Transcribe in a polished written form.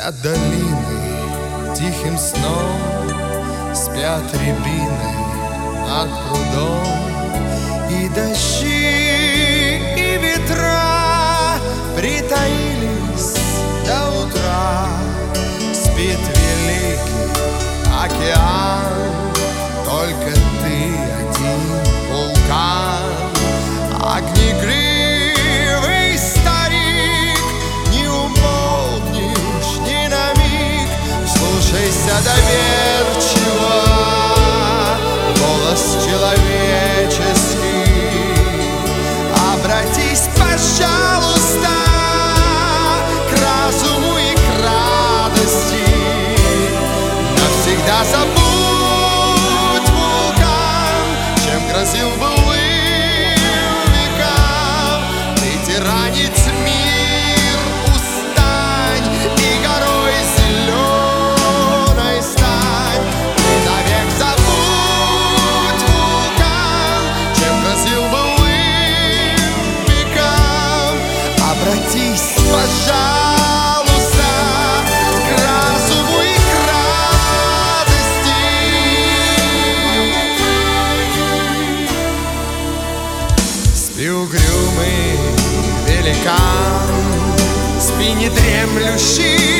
Спят долины тихим сном, спят рябины над прудом, и дожди, и ветра притаились до утра. Спит великий океан, только ты один вулкан. Огнегривый старик, не умолкнешь ни на миг. Слушайся доверчиво голос человеческий. Обратись, пожалуйста, к разуму и к радости. Навсегда забудь вулкан, чем грозил былым векам. Ты тиранить мир устань и горой зеленой стань. Ты навек забудь вулкан, чем грозил былым векам. Обратись, пожалуйста, к разуму и к радости. Спи, угрюмый великан, спи, недремлющий